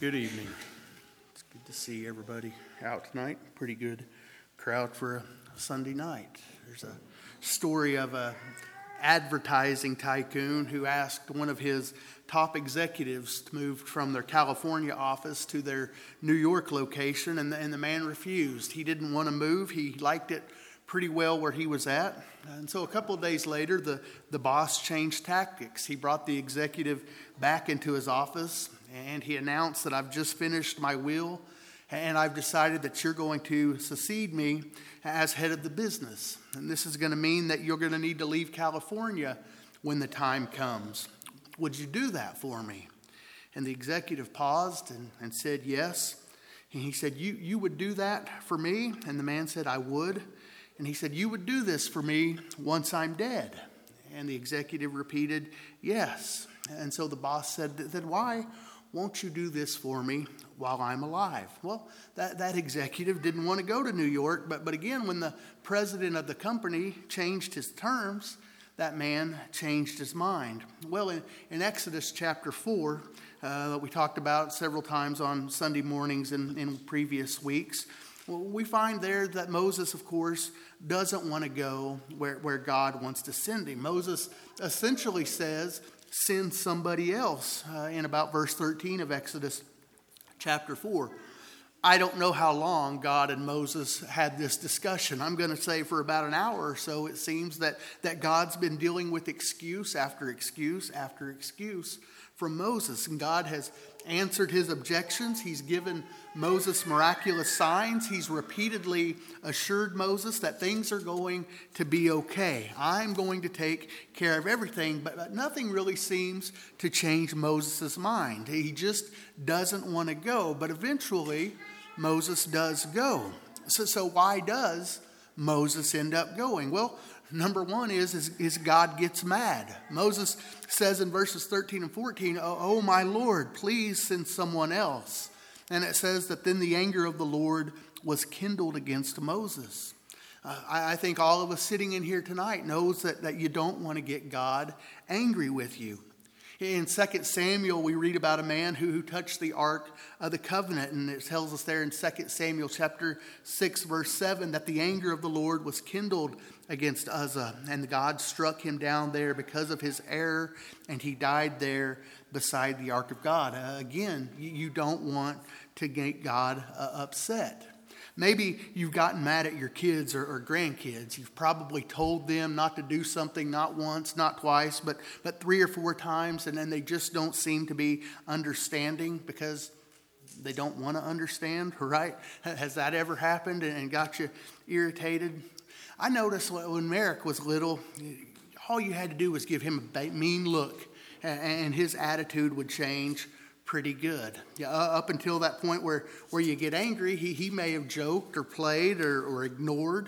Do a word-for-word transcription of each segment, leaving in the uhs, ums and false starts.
Good evening. It's good to see everybody out tonight. Pretty good crowd for a Sunday night. There's a story of a advertising tycoon who asked one of his top executives to move from their California office to their New York location, and the, and the man refused. He didn't want to move. He liked it pretty well where he was at. And so a couple of days later, the, the boss changed tactics. He brought the executive back into his office, and he announced that I've just finished my will, and I've decided that you're going to succeed me as head of the business. And this is going to mean that you're going to need to leave California when the time comes. Would you do that for me? And the executive paused and, and said, yes. And he said, you, you would do that for me? And the man said, I would. And he said, you would do this for me once I'm dead? And the executive repeated, yes. And so the boss said, then why won't you do this for me while I'm alive? Well, that, that executive didn't want to go to New York. But, but again, when the president of the company changed his terms, that man changed his mind. Well, in, in Exodus chapter four, uh, that we talked about several times on Sunday mornings in, in previous weeks, well, we find there that Moses, of course, doesn't want to go where, where God wants to send him. Moses essentially says, send somebody else uh, in about verse thirteen of Exodus chapter four. I don't know how long God and Moses had this discussion. I'm going to say for about an hour or so. It seems that, that God's been dealing with excuse after excuse after excuse from Moses. And God has answered his objections. He's given Moses miraculous signs. He's repeatedly assured Moses that things are going to be okay. I'm going to take care of everything. But, but nothing really seems to change Moses' mind. He just doesn't want to go. But eventually, Moses does go. So, so why does Moses end up going? Well, number one is, is, is God gets mad. Moses says in verses thirteen and fourteen, oh, oh, my Lord, please send someone else. And it says that then the anger of the Lord was kindled against Moses. Uh, I, I think all of us sitting in here tonight knows that, that you don't want to get God angry with you. In Second Samuel, we read about a man who, who touched the Ark of the Covenant. And it tells us there in Second Samuel chapter six, verse seven, that the anger of the Lord was kindled against Uzzah. And God struck him down there because of his error. And he died there beside the Ark of God. Uh, again, you, you don't want to get God uh, upset. Maybe you've gotten mad at your kids or, or grandkids. You've probably told them not to do something not once, not twice, but, but three or four times, and then they just don't seem to be understanding because they don't want to understand, right? Has that ever happened and got you irritated? I noticed when Merrick was little, all you had to do was give him a mean look, and his attitude would change pretty good. Yeah, up until that point where, where you get angry, he, he may have joked or played or, or ignored,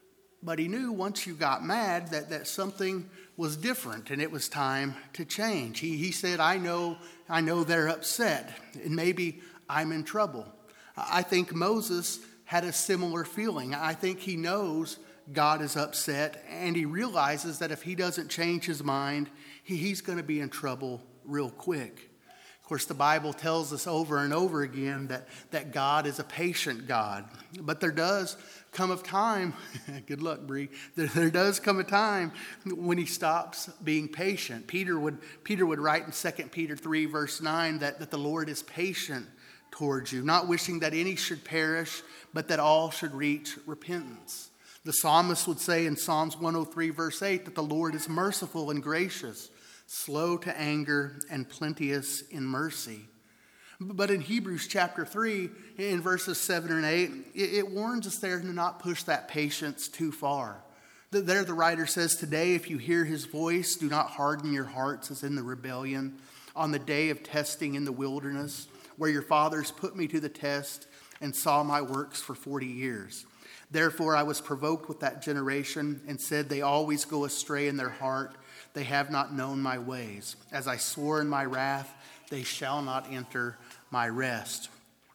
but he knew once you got mad that, that something was different and it was time to change. He, he said, I know, I know they're upset and maybe I'm in trouble. I think Moses had a similar feeling. I think he knows God is upset and he realizes that if he doesn't change his mind, he, he's going to be in trouble real quick. Of course, the Bible tells us over and over again that, that God is a patient God. But there does come a time, good luck, Bree, there, there does come a time when he stops being patient. Peter would, Peter would write in Second Peter three, verse nine, that, that the Lord is patient towards you, not wishing that any should perish, but that all should reach repentance. The psalmist would say in Psalms one oh three, verse eight, that the Lord is merciful and gracious, slow to anger, and plenteous in mercy. But in Hebrews chapter three, in verses seven and eight, it, it warns us there to not push that patience too far. There the writer says, today if you hear his voice, do not harden your hearts as in the rebellion, on the day of testing in the wilderness, where your fathers put me to the test and saw my works for forty years. Therefore I was provoked with that generation and said, they always go astray in their heart. They have not known my ways. As I swore in my wrath, they shall not enter my rest.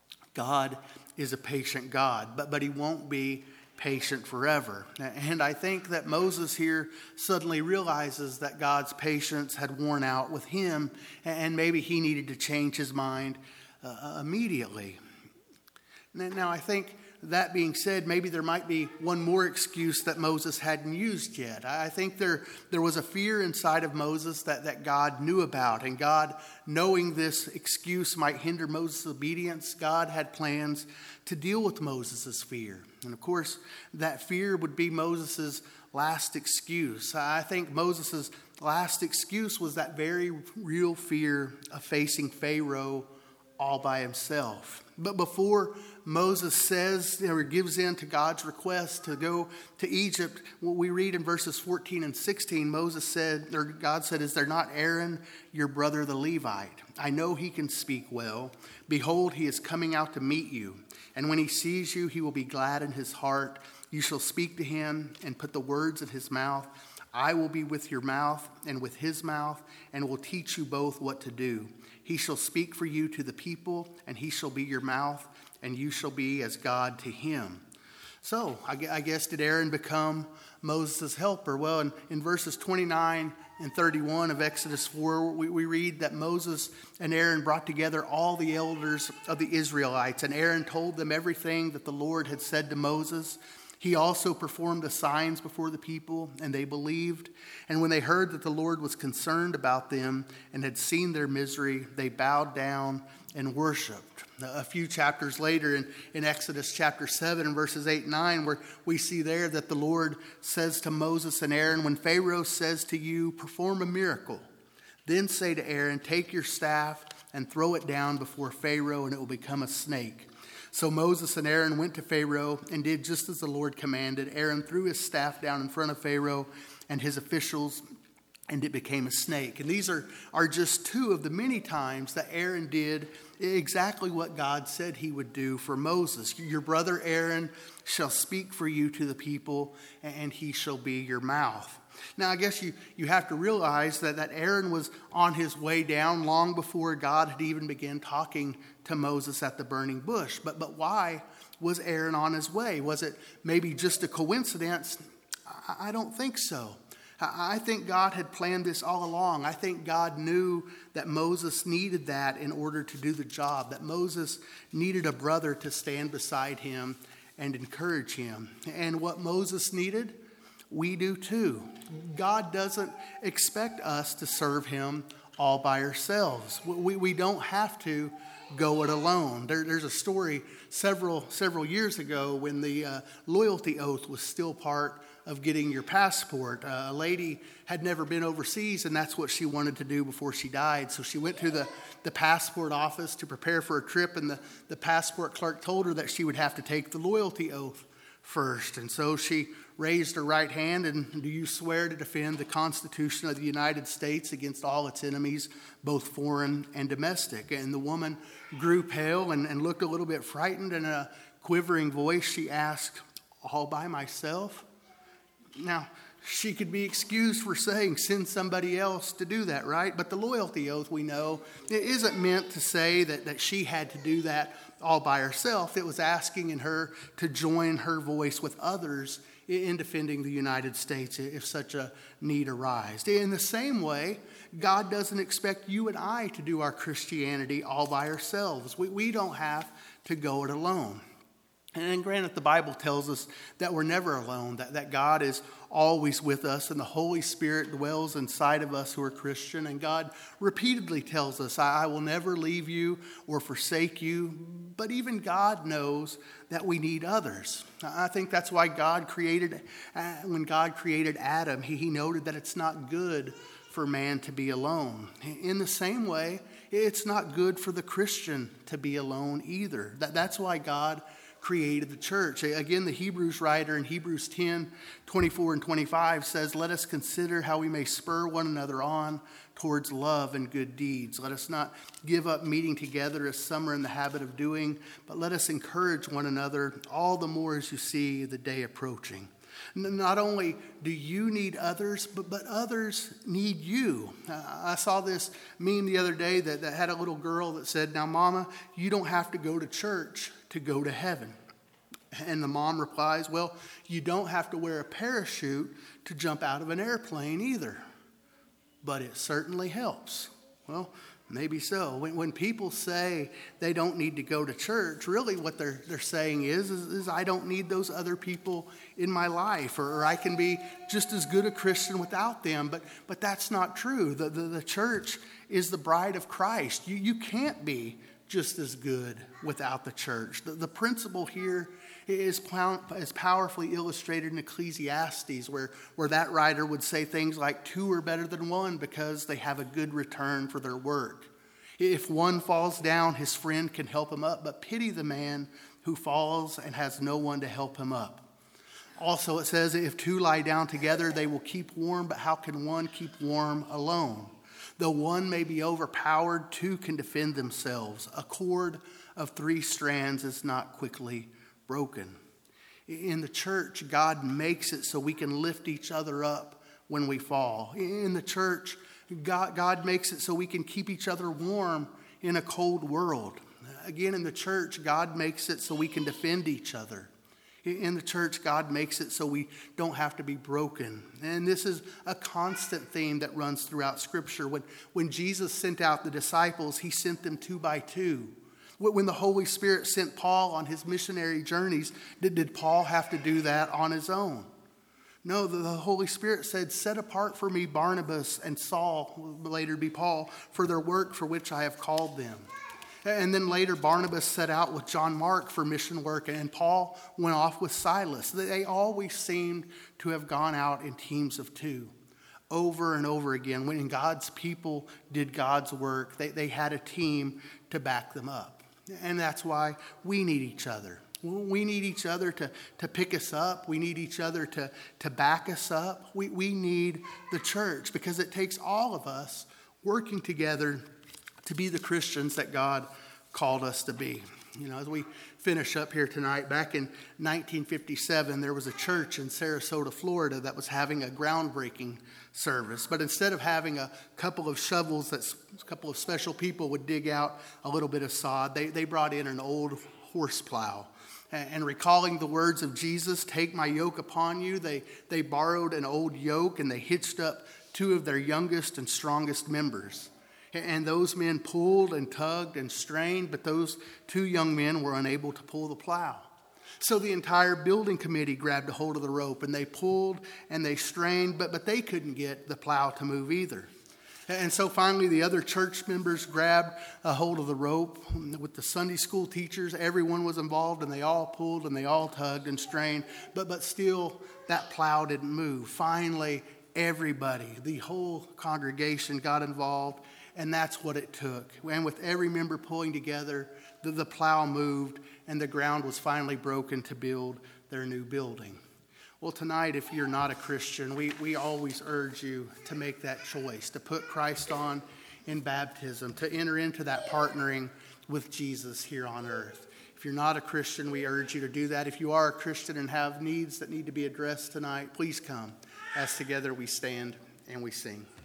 God is a patient God, but, but he won't be patient forever. And I think that Moses here suddenly realizes that God's patience had worn out with him, and maybe he needed to change his mind uh, immediately. Now, I think that being said, maybe there might be one more excuse that Moses hadn't used yet. I think there, there was a fear inside of Moses that, that God knew about, and God, knowing this excuse might hinder Moses' obedience, God had plans to deal with Moses' fear. And of course, that fear would be Moses' last excuse. I think Moses' last excuse was that very real fear of facing Pharaoh all by himself. But before Moses says or gives in to God's request to go to Egypt, what we read in verses fourteen and sixteen, Moses said, or God said, "Is there not Aaron, your brother the Levite? I know he can speak well. Behold, he is coming out to meet you. And when he sees you, he will be glad in his heart. You shall speak to him and put the words in his mouth. I will be with your mouth and with his mouth, and will teach you both what to do. He shall speak for you to the people, and he shall be your mouth, and you shall be as God to him." So, I guess, did Aaron become Moses' helper? Well, in, in verses twenty-nine and thirty-one of Exodus four, we, we read that Moses and Aaron brought together all the elders of the Israelites, and Aaron told them everything that the Lord had said to Moses. He also performed the signs before the people, and they believed. And when they heard that the Lord was concerned about them and had seen their misery, they bowed down and worshiped. A few chapters later in, in Exodus chapter seven and verses eight and nine, where we see there that the Lord says to Moses and Aaron, "When Pharaoh says to you, 'Perform a miracle,' then say to Aaron, 'Take your staff and throw it down before Pharaoh, and it will become a snake.'" So Moses and Aaron went to Pharaoh and did just as the Lord commanded. Aaron threw his staff down in front of Pharaoh and his officials, and it became a snake. And these are, are just two of the many times that Aaron did exactly what God said he would do for Moses. "Your brother Aaron shall speak for you to the people, and he shall be your mouth." Now, I guess you, you have to realize that, that Aaron was on his way down long before God had even begun talking to Moses at the burning bush. But, but why was Aaron on his way? Was it maybe just a coincidence? I, I don't think so. I, I think God had planned this all along. I think God knew that Moses needed that in order to do the job, that Moses needed a brother to stand beside him and encourage him. And what Moses needed, we do too. God doesn't expect us to serve him all by ourselves. We, we don't have to go it alone. There, there's a story several several years ago when the uh, loyalty oath was still part of getting your passport. Uh, a lady had never been overseas, and that's what she wanted to do before she died. So she went to the, the passport office to prepare for a trip, and the, the passport clerk told her that she would have to take the loyalty oath first. And so she raised her right hand, and "Do you swear to defend the Constitution of the United States against all its enemies, both foreign and domestic?" And the woman grew pale and, and looked a little bit frightened, and in a quivering voice she asked, "All by myself?" Now, she could be excused for saying, "Send somebody else to do that," right? But the loyalty oath, we know, it isn't meant to say that, that she had to do that all by herself. It was asking in her to join her voice with others in defending the United States if such a need arose. In the same way, God doesn't expect you and I to do our Christianity all by ourselves. We, we don't have to go it alone. And granted, the Bible tells us that we're never alone, that, that God is always with us, and the Holy Spirit dwells inside of us who are Christian. And God repeatedly tells us, "I will never leave you or forsake you." But even God knows that we need others. I think that's why God created, uh, when God created Adam, he, he noted that it's not good for man to be alone. In the same way, it's not good for the Christian to be alone either. That, that's why God created the church. Again, the Hebrews writer in Hebrews ten, twenty-four and twenty-five says, "Let us consider how we may spur one another on towards love and good deeds. Let us not give up meeting together as some are in the habit of doing, but let us encourage one another all the more as you see the day approaching." Not only do you need others, but, but others need you. Uh, I saw this meme the other day that, that had a little girl that said, "Now, Mama, you don't have to go to church to go to heaven." And the mom replies, "Well, you don't have to wear a parachute to jump out of an airplane either, but it certainly helps." Well, Maybe so. When, when people say they don't need to go to church, really what they're, they're saying is, is, is I don't need those other people in my life, or, or I can be just as good a Christian without them. But, but that's not true. The, the, the church is the bride of Christ. You, you can't be just as good without the church. The, the principle here is, is powerfully illustrated in Ecclesiastes, where, where that writer would say things like two are better than one because they have a good return for their work. If one falls down, his friend can help him up, but pity the man who falls and has no one to help him up. Also, it says, if two lie down together, they will keep warm, but how can one keep warm alone? Though one may be overpowered, two can defend themselves. A cord of three strands is not quickly broken. In the church, God makes it so we can lift each other up when we fall. In the church, God, God makes it so we can keep each other warm in a cold world. Again, in the church, God makes it so we can defend each other. In the church, God makes it so we don't have to be broken. And this is a constant theme that runs throughout Scripture. When, when Jesus sent out the disciples, he sent them two by two. When the Holy Spirit sent Paul on his missionary journeys, did, did Paul have to do that on his own? No, the, the Holy Spirit said, set apart for me Barnabas and Saul, will later be Paul, for their work for which I have called them. And then later, Barnabas set out with John Mark for mission work, and Paul went off with Silas. They always seemed to have gone out in teams of two, over and over again. When God's people did God's work, they, they had a team to back them up. And that's why we need each other. We need each other to, to pick us up. We need each other to, to back us up. We, we need the church because it takes all of us working together to be the Christians that God called us to be. You know, as we finish up here tonight, back in nineteen fifty-seven, there was a church in Sarasota, Florida that was having a groundbreaking service. But instead of having a couple of shovels that a couple of special people would dig out a little bit of sod, they, they brought in an old horse plow. And recalling the words of Jesus, take my yoke upon you, they, they borrowed an old yoke and they hitched up two of their youngest and strongest members. And those men pulled and tugged and strained, but those two young men were unable to pull the plow. So the entire building committee grabbed a hold of the rope, and they pulled and they strained, but, but they couldn't get the plow to move either. And so finally the other church members grabbed a hold of the rope. With the Sunday school teachers, everyone was involved, and they all pulled and they all tugged and strained, but, but still that plow didn't move. Finally, everybody, the whole congregation got involved. And that's what it took. And with every member pulling together, the, the plow moved and the ground was finally broken to build their new building. Well, tonight, if you're not a Christian, we, we always urge you to make that choice, to put Christ on in baptism, to enter into that partnering with Jesus here on earth. If you're not a Christian, we urge you to do that. If you are a Christian and have needs that need to be addressed tonight, please come as together we stand and we sing.